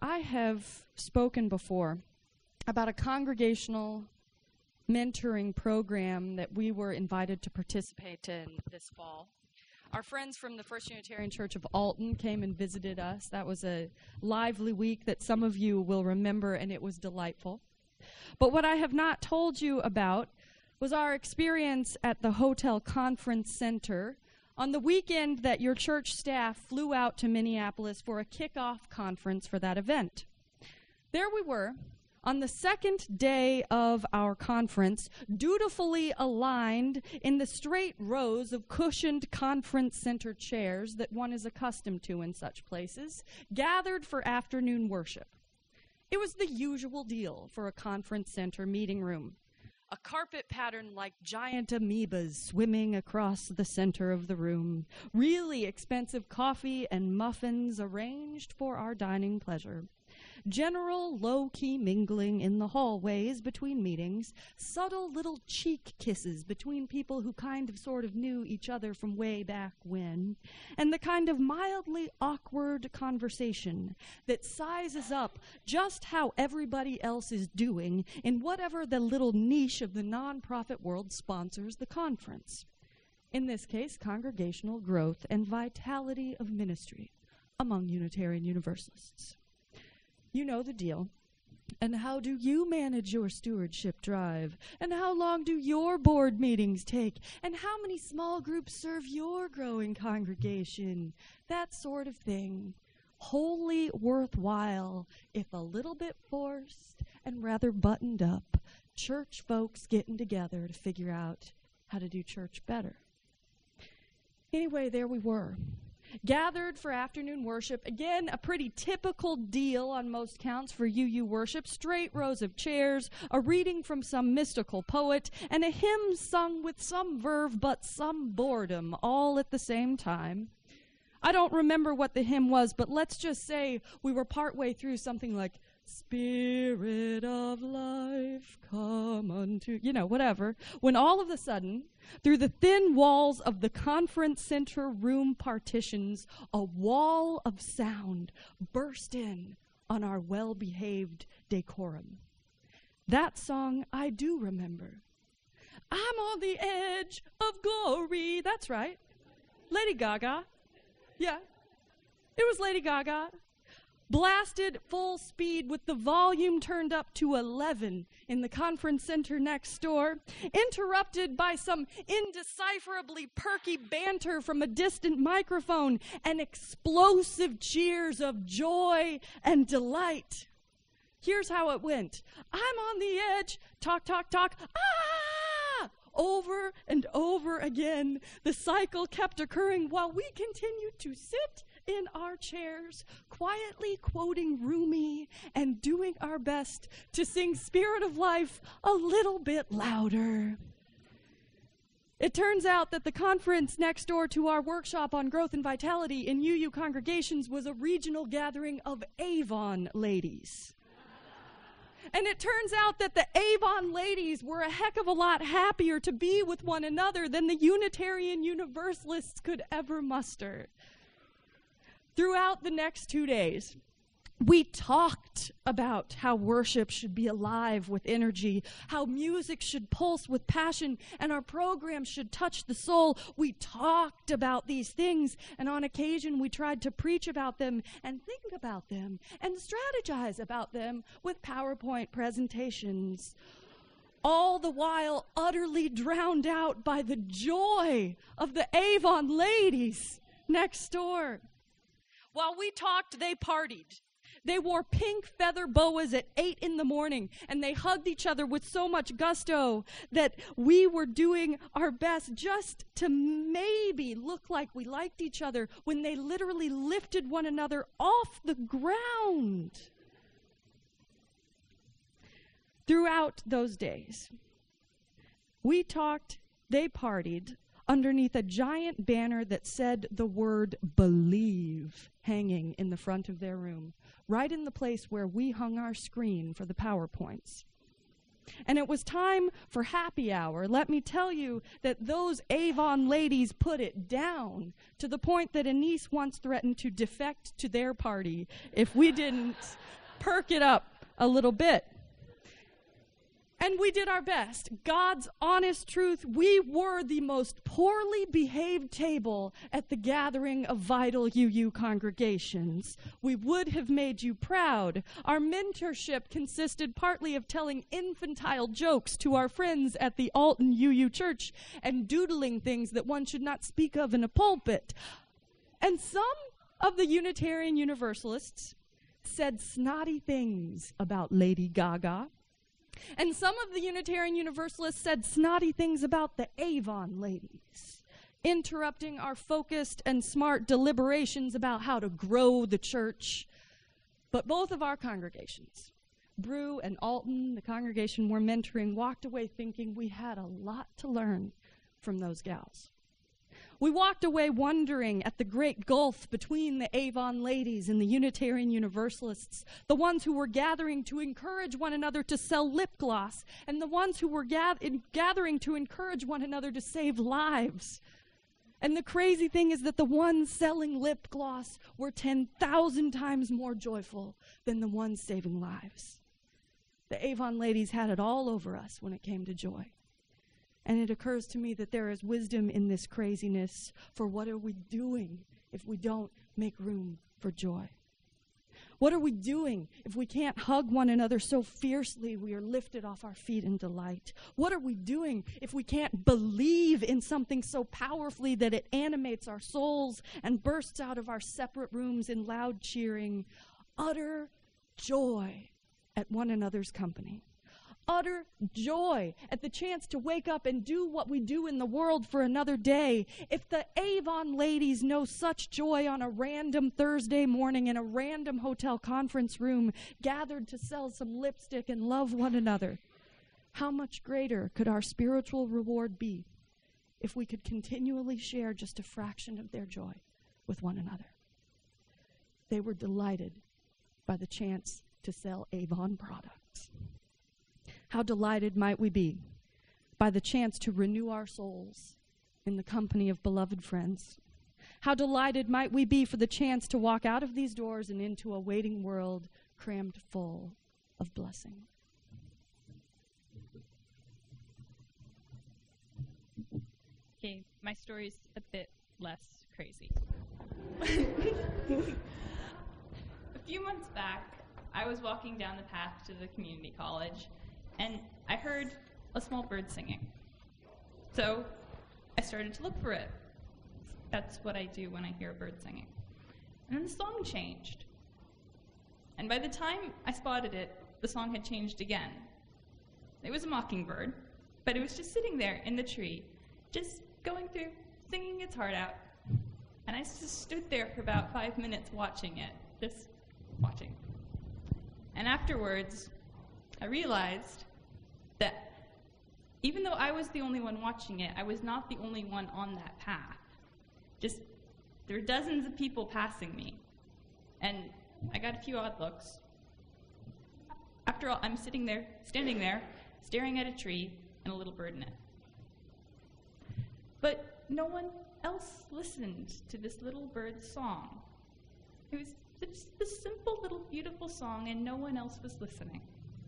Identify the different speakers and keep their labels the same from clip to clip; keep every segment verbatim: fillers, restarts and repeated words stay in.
Speaker 1: I have spoken before about a congregational mentoring program that we were invited to participate in this fall. Our friends from the First Unitarian Church of Alton came and visited us. That was a lively week that some of you will remember, and it was delightful. But what I have not told you about was our experience at the Hotel Conference Center on the weekend that your church staff flew out to Minneapolis for a kickoff conference for that event. There we were, on the second day of our conference, dutifully aligned in the straight rows of cushioned conference center chairs that one is accustomed to in such places, gathered for afternoon worship. It was the usual deal for a conference center meeting room. A carpet pattern like giant amoebas swimming across the center of the room. Really expensive coffee and muffins arranged for our dining pleasure. General low-key mingling in the hallways between meetings. Subtle little cheek kisses between people who kind of sort of knew each other from way back when. And the kind of mildly awkward conversation that sizes up just how everybody else is doing in whatever the little niche of the nonprofit world sponsors the conference. In this case, congregational growth and vitality of ministry among Unitarian Universalists. You know the deal. And how do you manage your stewardship drive? And how long do your board meetings take? And how many small groups serve your growing congregation? That sort of thing. Wholly worthwhile, if a little bit forced and rather buttoned up. Church folks getting together to figure out how to do church better. Anyway, there we were. Gathered for afternoon worship. Again, a pretty typical deal on most counts for U U worship. Straight rows of chairs, a reading from some mystical poet, and a hymn sung with some verve but some boredom all at the same time. I don't remember what the hymn was, but let's just say we were partway through something like, Spirit of life, come unto, you know, whatever. When all of a sudden, through the thin walls of the conference center room partitions, a wall of sound burst in on our well-behaved decorum. That song I do remember. I'm on the edge of glory. That's right. Lady Gaga. Yeah. It was Lady Gaga. Blasted full speed with the volume turned up to eleven in the conference center next door, interrupted by some indecipherably perky banter from a distant microphone and explosive cheers of joy and delight. Here's how it went. I'm on the edge, talk, talk, talk, ah! Over and over again, the cycle kept occurring while we continued to sit in our chairs, quietly quoting Rumi and doing our best to sing Spirit of Life a little bit louder. It turns out that the conference next door to our workshop on growth and vitality in U U congregations was a regional gathering of Avon ladies. And it turns out that the Avon ladies were a heck of a lot happier to be with one another than the Unitarian Universalists could ever muster. Throughout the next two days, we talked about how worship should be alive with energy, how music should pulse with passion, and our program should touch the soul. We talked about these things, and on occasion we tried to preach about them and think about them and strategize about them with PowerPoint presentations, all the while utterly drowned out by the joy of the Avon ladies next door. While we talked, they partied. They wore pink feather boas at eight in the morning, and they hugged each other with so much gusto that we were doing our best just to maybe look like we liked each other when they literally lifted one another off the ground. Throughout those days, we talked, they partied, underneath a giant banner that said the word believe hanging in the front of their room, right in the place where we hung our screen for the PowerPoints. And it was time for happy hour. Let me tell you that those Avon ladies put it down to the point that Anise once threatened to defect to their party if we didn't perk it up a little bit. And we did our best. God's honest truth, we were the most poorly behaved table at the gathering of Vital U U congregations. We would have made you proud. Our mentorship consisted partly of telling infantile jokes to our friends at the Alton U U Church and doodling things that one should not speak of in a pulpit. And some of the Unitarian Universalists said snotty things about Lady Gaga. And some of the Unitarian Universalists said snotty things about the Avon ladies, interrupting our focused and smart deliberations about how to grow the church. But both of our congregations, Brew and Alton, the congregation we're mentoring, walked away thinking we had a lot to learn from those gals. We walked away wondering at the great gulf between the Avon ladies and the Unitarian Universalists, the ones who were gathering to encourage one another to sell lip gloss, and the ones who were gath- gathering to encourage one another to save lives. And the crazy thing is that the ones selling lip gloss were ten thousand times more joyful than the ones saving lives. The Avon ladies had it all over us when it came to joy. And it occurs to me that there is wisdom in this craziness, for what are we doing if we don't make room for joy? What are we doing if we can't hug one another so fiercely we are lifted off our feet in delight? What are we doing if we can't believe in something so powerfully that it animates our souls and bursts out of our separate rooms in loud cheering? Utter joy at one another's company. Utter joy at the chance to wake up and do what we do in the world for another day. If the Avon ladies know such joy on a random Thursday morning in a random hotel conference room, gathered to sell some lipstick and love one another, how much greater could our spiritual reward be if we could continually share just a fraction of their joy with one another? They were delighted by the chance to sell Avon products. How delighted might we be by the chance to renew our souls in the company of beloved friends? How delighted might we be for the chance to walk out of these doors and into a waiting world crammed full of blessing?
Speaker 2: Okay, my story's a bit less crazy. A few months back, I was walking down the path to the community college, and I heard a small bird singing. So I started to look for it. That's what I do when I hear a bird singing. And then the song changed. And by the time I spotted it, the song had changed again. It was a mockingbird, but it was just sitting there in the tree, just going through, singing its heart out. And I just stood there for about five minutes watching it, just watching. And afterwards, I realized that even though I was the only one watching it, I was not the only one on that path. Just, there were dozens of people passing me, and I got a few odd looks. After all, I'm sitting there, standing there, staring at a tree and a little bird in it. But no one else listened to this little bird's song. It was just this simple little beautiful song, and no one else was listening.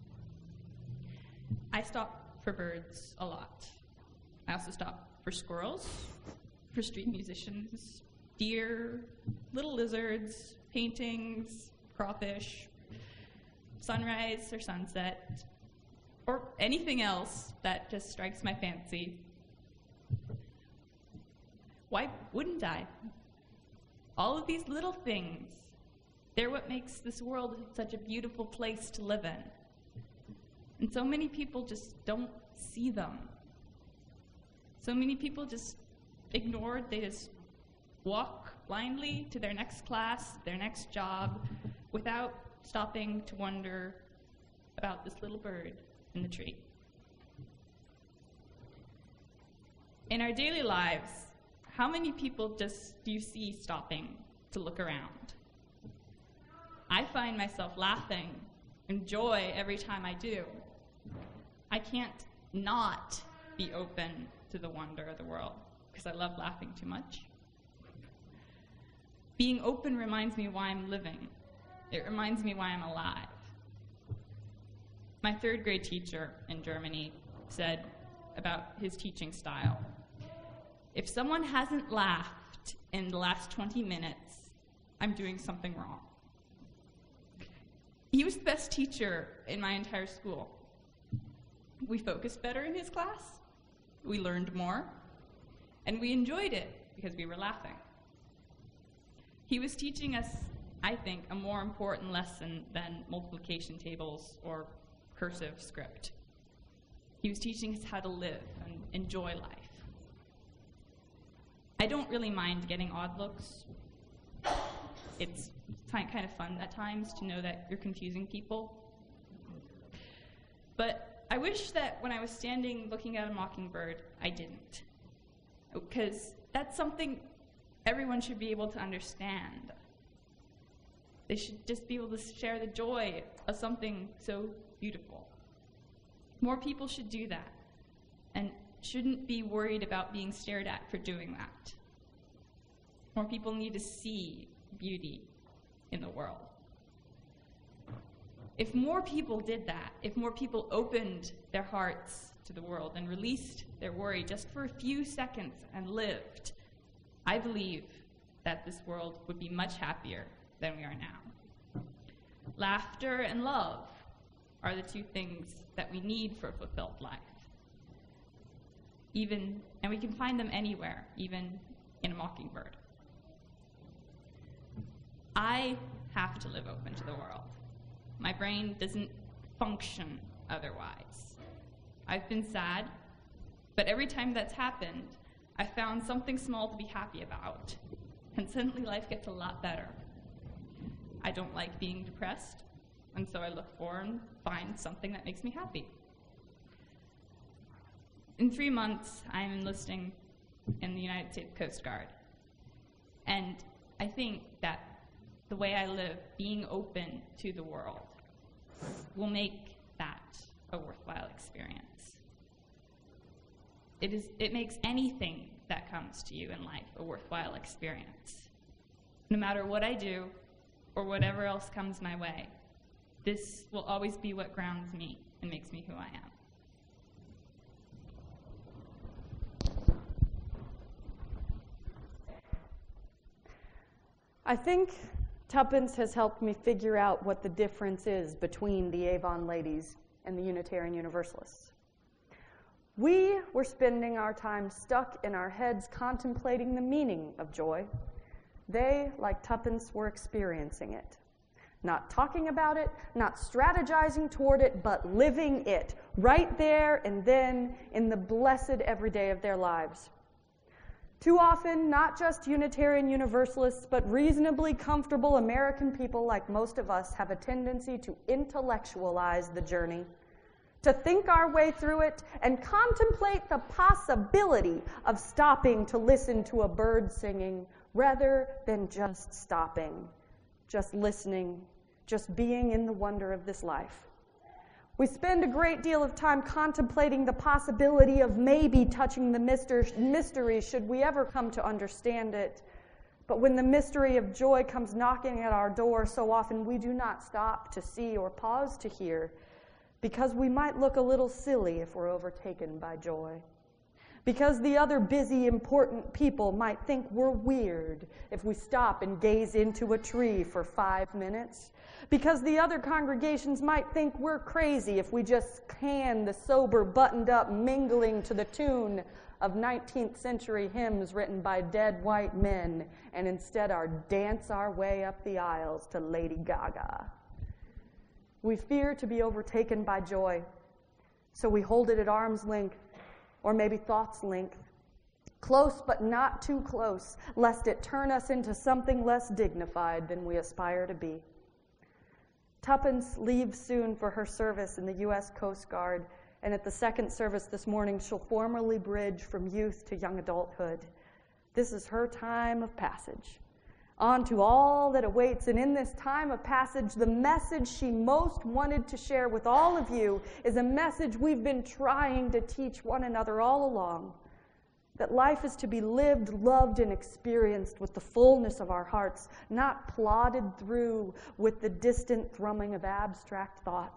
Speaker 2: I stop for birds a lot. I also stop for squirrels, for street musicians, deer, little lizards, paintings, crawfish, sunrise or sunset, or anything else that just strikes my fancy. Why wouldn't I? All of these little things, they're what makes this world such a beautiful place to live in. And so many people just don't see them. So many people just ignored, they just walk blindly to their next class, their next job, without stopping to wonder about this little bird in the tree. In our daily lives, how many people just do you see stopping to look around? I find myself laughing in joy every time I do. I can't not be open to the wonder of the world because I love laughing too much. Being open reminds me why I'm living. It reminds me why I'm alive. My third grade teacher in Germany said about his teaching style, if someone hasn't laughed in the last twenty minutes, I'm doing something wrong. He was the best teacher in my entire school. We focused better in his class, we learned more, and we enjoyed it because we were laughing. He was teaching us, I think, a more important lesson than multiplication tables or cursive script. He was teaching us how to live and enjoy life. I don't really mind getting odd looks. It's kind of fun at times to know that you're confusing people. But I wish that when I was standing looking at a mockingbird, I didn't. Because that's something everyone should be able to understand. They should just be able to share the joy of something so beautiful. More people should do that and shouldn't be worried about being stared at for doing that. More people need to see beauty in the world. If more people did that, if more people opened their hearts to the world and released their worry just for a few seconds and lived, I believe that this world would be much happier than we are now. Laughter and love are the two things that we need for a fulfilled life. Even, and we can find them anywhere, even in a mockingbird. I have to live open to the world. My brain doesn't function otherwise. I've been sad, but every time that's happened, I found something small to be happy about, and suddenly life gets a lot better. I don't like being depressed, and so I look for and find something that makes me happy. In three months, I'm enlisting in the United States Coast Guard, and I think that the way I live, being open to the world, will make that a worthwhile experience. It is, it makes anything that comes to you in life a worthwhile experience. No matter what I do or whatever else comes my way, this will always be what grounds me and makes me who I am.
Speaker 3: I think Tuppence has helped me figure out what the difference is between the Avon ladies and the Unitarian Universalists. We were spending our time stuck in our heads contemplating the meaning of joy. They, like Tuppence, were experiencing it. Not talking about it, not strategizing toward it, but living it right there and then in the blessed everyday of their lives. Too often, not just Unitarian Universalists, but reasonably comfortable American people like most of us have a tendency to intellectualize the journey, to think our way through it and contemplate the possibility of stopping to listen to a bird singing rather than just stopping, just listening, just being in the wonder of this life. We spend a great deal of time contemplating the possibility of maybe touching the mystery should we ever come to understand it. But when the mystery of joy comes knocking at our door, so often we do not stop to see or pause to hear, because we might look a little silly if we're overtaken by joy. Because the other busy, important people might think we're weird if we stop and gaze into a tree for five minutes. Because the other congregations might think we're crazy if we just can the sober, buttoned-up mingling to the tune of nineteenth century hymns written by dead white men and instead our dance our way up the aisles to Lady Gaga. We fear to be overtaken by joy, so we hold it at arm's length, or maybe thought's length, close but not too close, lest it turn us into something less dignified than we aspire to be. Tuppence leaves soon for her service in the U S Coast Guard, and at the second service this morning, she'll formally bridge from youth to young adulthood. This is her time of passage. On to all that awaits, and in this time of passage, the message she most wanted to share with all of you is a message we've been trying to teach one another all along, that life is to be lived, loved, and experienced with the fullness of our hearts, not plodded through with the distant thrumming of abstract thoughts.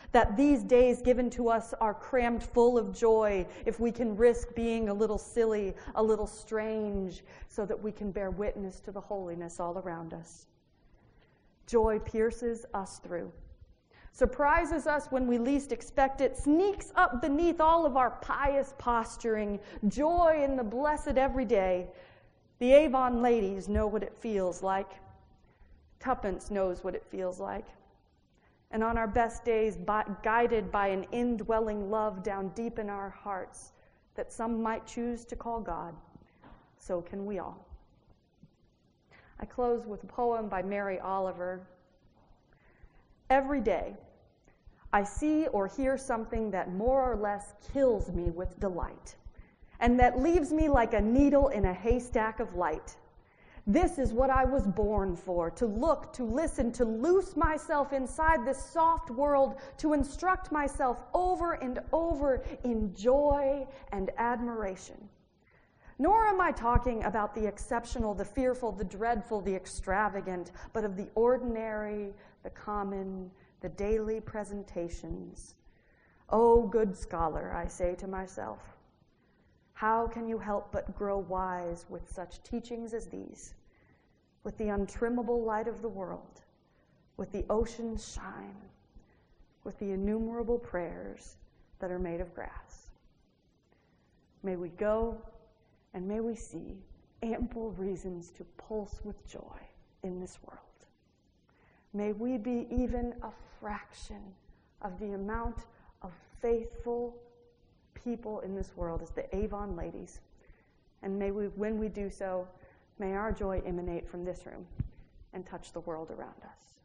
Speaker 3: that these days given to us are crammed full of joy if we can risk being a little silly, a little strange, so that we can bear witness to the holiness all around us. Joy pierces us through, surprises us when we least expect it, sneaks up beneath all of our pious posturing, joy in the blessed everyday. The Avon ladies know what it feels like. Tuppence knows what it feels like. And on our best days, by, guided by an indwelling love down deep in our hearts that some might choose to call God, so can we all. I close with a poem by Mary Oliver. Every day, I see or hear something that more or less kills me with delight, and that leaves me like a needle in a haystack of light. This is what I was born for, to look, to listen, to loose myself inside this soft world, to instruct myself over and over in joy and admiration. Nor am I talking about the exceptional, the fearful, the dreadful, the extravagant, but of the ordinary, the common, the daily presentations. Oh, good scholar, I say to myself, how can you help but grow wise with such teachings as these, with the untrimmable light of the world, with the ocean's shine, with the innumerable prayers that are made of grass? May we go and may we see ample reasons to pulse with joy in this world. May we be even a fraction of the amount of faithful people in this world as the Avon ladies. And may we, when we do so, may our joy emanate from this room and touch the world around us.